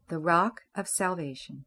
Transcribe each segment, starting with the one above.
the rock of salvation.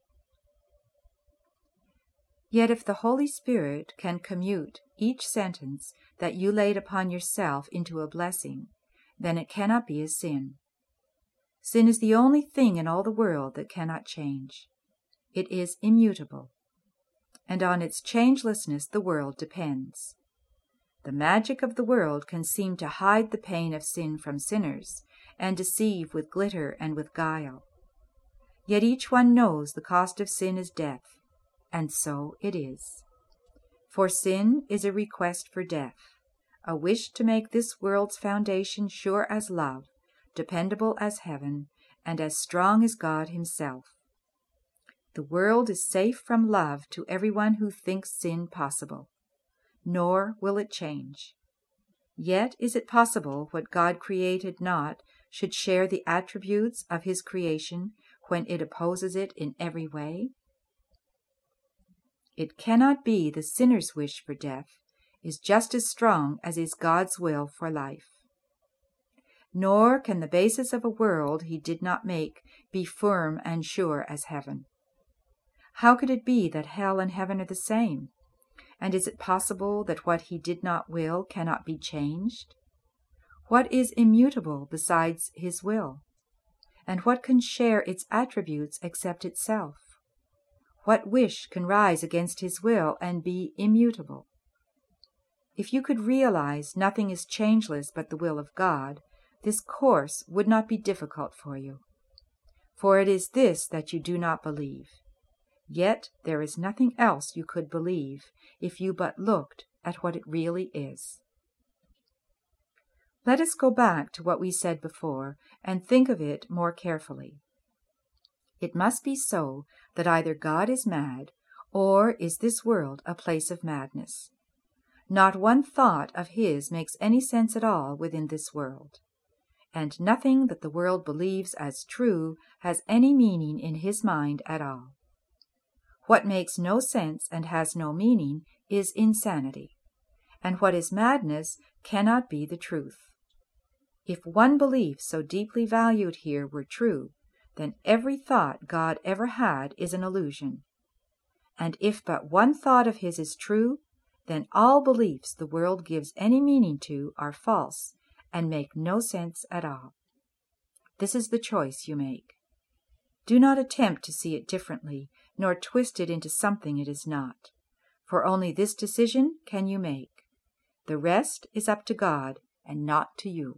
Yet if the Holy Spirit can commute each sentence that you laid upon yourself into a blessing, then it cannot be a sin. Sin is the only thing in all the world that cannot change. It is immutable, and on its changelessness the world depends. The magic of the world can seem to hide the pain of sin from sinners, and deceive with glitter and with guile. Yet each one knows the cost of sin is death, and so it is. For sin is a request for death, a wish to make this world's foundation sure as love, dependable as heaven, and as strong as God himself. The world is safe from love to everyone who thinks sin possible, nor will it change. Yet is it possible what God created not should share the attributes of his creation when it opposes it in every way? It cannot be the sinner's wish for death is just as strong as is God's will for life. Nor can the basis of a world he did not make be firm and sure as heaven. How could it be that hell and heaven are the same? And is it possible that what he did not will cannot be changed? What is immutable besides his will? And what can share its attributes except itself? What wish can rise against his will and be immutable? If you could realize nothing is changeless but the will of God, this course would not be difficult for you. For it is this that you do not believe. Yet there is nothing else you could believe if you but looked at what it really is. Let us go back to what we said before and think of it more carefully. It must be so that either God is mad, or is this world a place of madness. Not one thought of his makes any sense at all within this world, and nothing that the world believes as true has any meaning in his mind at all. What makes no sense and has no meaning is insanity, and what is madness cannot be the truth. If one belief so deeply valued here were true, then every thought God ever had is an illusion. And if but one thought of his is true, then all beliefs the world gives any meaning to are false and make no sense at all. This is the choice you make. Do not attempt to see it differently, nor twist it into something it is not, for only this decision can you make. The rest is up to God and not to you.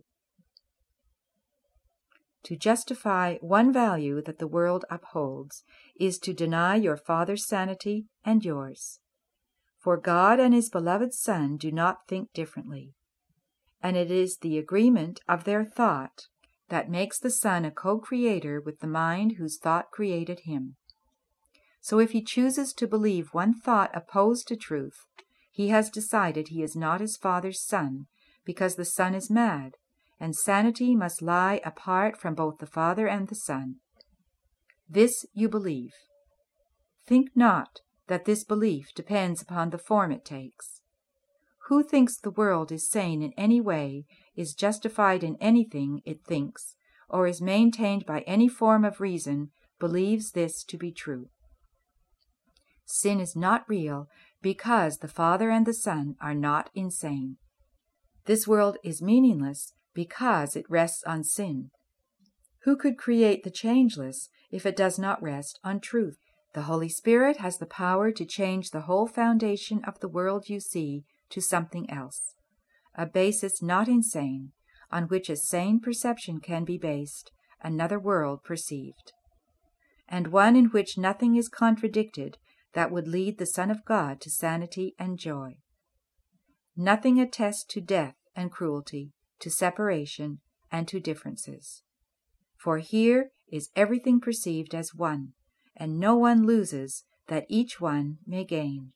To justify one value that the world upholds is to deny your Father's sanity and yours. For God and his beloved Son do not think differently, and it is the agreement of their thought that makes the Son a co-creator with the mind whose thought created him. So if he chooses to believe one thought opposed to truth, he has decided he is not his Father's Son, because the Son is mad, and sanity must lie apart from both the Father and the Son. This you believe. Think not that this belief depends upon the form it takes. Who thinks the world is sane in any way, is justified in anything it thinks, or is maintained by any form of reason, believes this to be true. Sin is not real because the Father and the Son are not insane. This world is meaningless because it rests on sin. Who could create the changeless if it does not rest on truth? The Holy Spirit has the power to change the whole foundation of the world you see to something else, a basis not insane, on which a sane perception can be based, another world perceived, and one in which nothing is contradicted that would lead the Son of God to sanity and joy. Nothing attests to death and cruelty, to separation, and to differences. For here is everything perceived as one, and no one loses that each one may gain.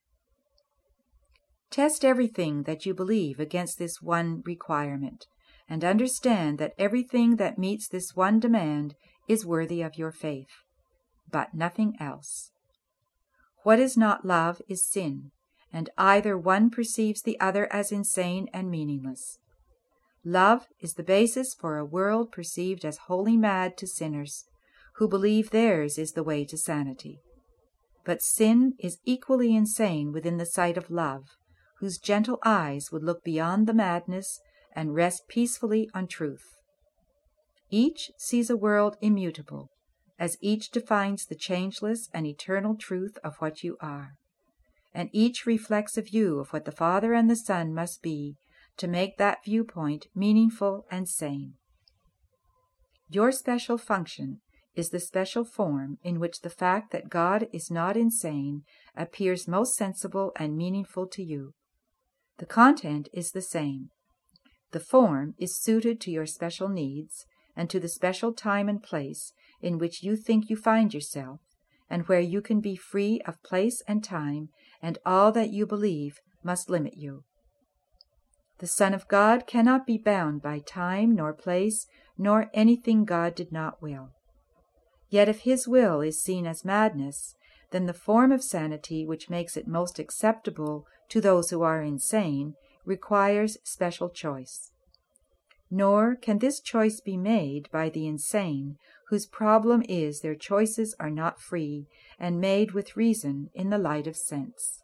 Test everything that you believe against this one requirement, and understand that everything that meets this one demand is worthy of your faith, but nothing else. What is not love is sin, and either one perceives the other as insane and meaningless. Love is the basis for a world perceived as wholly mad to sinners, who believe theirs is the way to sanity. But sin is equally insane within the sight of love, whose gentle eyes would look beyond the madness and rest peacefully on truth. Each sees a world immutable, as each defines the changeless and eternal truth of what you are, and each reflects a view of what the Father and the Son must be to make that viewpoint meaningful and sane. Your special function is the special form in which the fact that God is not insane appears most sensible and meaningful to you. The content is the same. The form is suited to your special needs and to the special time and place in which you think you find yourself, and where you can be free of place and time, and all that you believe must limit you. The Son of God cannot be bound by time nor place, nor anything God did not will. Yet if his will is seen as madness, then the form of sanity which makes it most acceptable to those who are insane requires special choice. Nor can this choice be made by the insane, whose problem is their choices are not free and made with reason in the light of sense.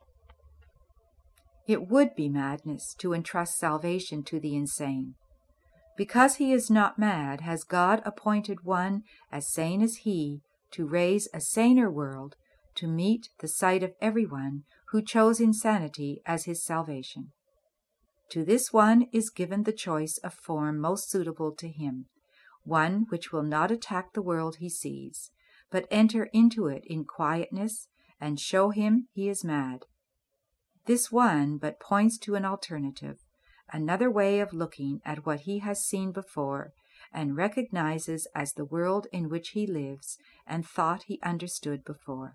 It would be madness to entrust salvation to the insane. Because he is not mad, has God appointed one as sane as he to raise a saner world to meet the sight of everyone who chose insanity as his salvation. To this one is given the choice of form most suitable to him, one which will not attack the world he sees, but enter into it in quietness and show him he is mad. This one but points to an alternative, another way of looking at what he has seen before and recognizes as the world in which he lives and thought he understood before.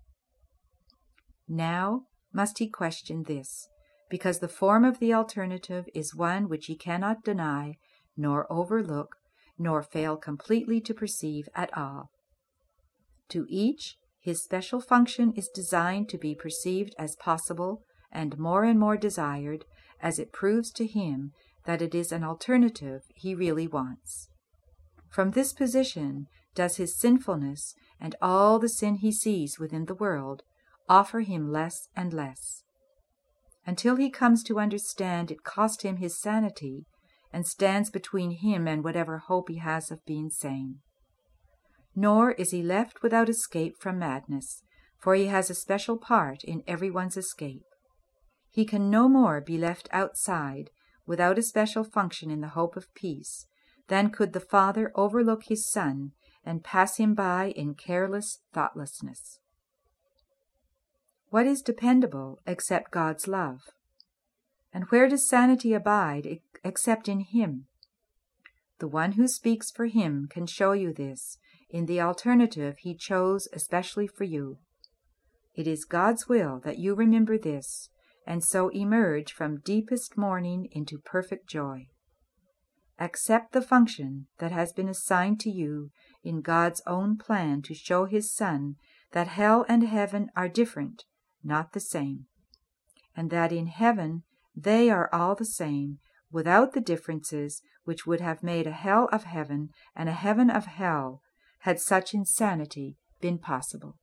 Now must he question this, because the form of the alternative is one which he cannot deny, nor overlook, nor fail completely to perceive at all. To each, his special function is designed to be perceived as possible and more desired, as it proves to him that it is an alternative he really wants. From this position does his sinfulness and all the sin he sees within the world offer him less and less, until he comes to understand it cost him his sanity and stands between him and whatever hope he has of being sane. Nor is he left without escape from madness, for he has a special part in everyone's escape. He can no more be left outside without a special function in the hope of peace than could the Father overlook his Son and pass him by in careless thoughtlessness. What is dependable except God's love? And where does sanity abide except in him? The one who speaks for him can show you this in the alternative he chose especially for you. It is God's will that you remember this, and so emerge from deepest mourning into perfect joy. Accept the function that has been assigned to you in God's own plan to show his Son that hell and heaven are different, not the same, and that in heaven they are all the same, without the differences which would have made a hell of heaven and a heaven of hell had such insanity been possible.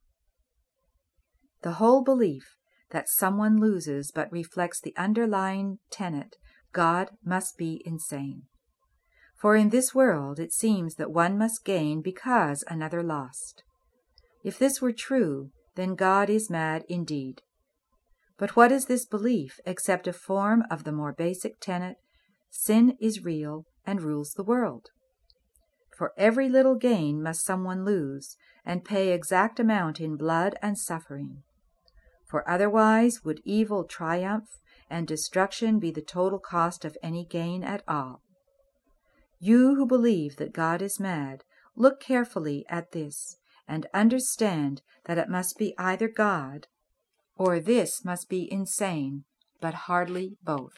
The whole belief that someone loses but reflects the underlying tenet, God must be insane. For in this world it seems that one must gain because another lost. If this were true, then God is mad indeed. But what is this belief except a form of the more basic tenet, sin is real and rules the world? For every little gain must someone lose, and pay exact amount in blood and suffering. For otherwise would evil triumph, and destruction be the total cost of any gain at all. You who believe that God is mad, look carefully at this, and understand that it must be either God, or this must be insane, but hardly both.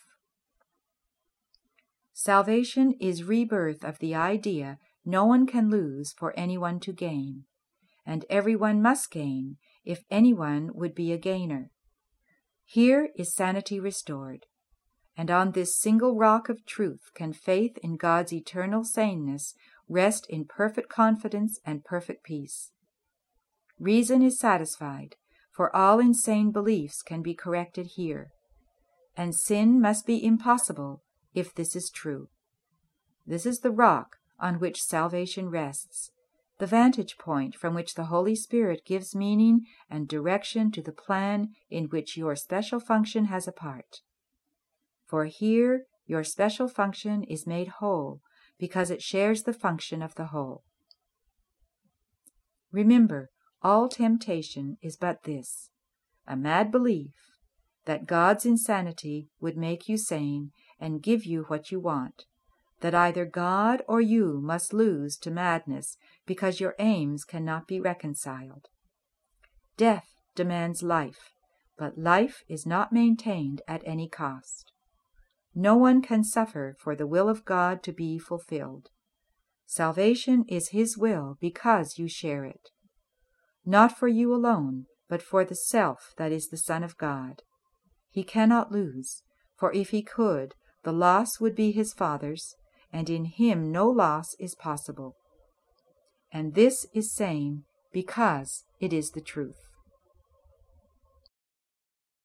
Salvation is rebirth of the idea no one can lose for anyone to gain, and everyone must gain if anyone would be a gainer. Here is sanity restored, and on this single rock of truth can faith in God's eternal saneness rest in perfect confidence and perfect peace. Reason is satisfied, for all insane beliefs can be corrected here, and sin must be impossible if this is true. This is the rock on which salvation rests, the vantage point from which the Holy Spirit gives meaning and direction to the plan in which your special function has a part. For here your special function is made whole, because it shares the function of the whole. Remember, all temptation is but this, a mad belief that God's insanity would make you sane and give you what you want, that either God or you must lose to madness because your aims cannot be reconciled. Death demands life, but life is not maintained at any cost. No one can suffer for the will of God to be fulfilled. Salvation is His will because you share it. Not for you alone, but for the self that is the Son of God. He cannot lose, for if he could, the loss would be his Father's, and in Him no loss is possible. And this is saying because it is the truth.